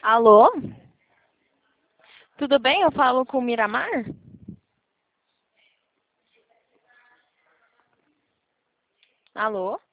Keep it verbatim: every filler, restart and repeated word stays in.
Alô? Tudo bem? Eu falo com o Miramar? Alô?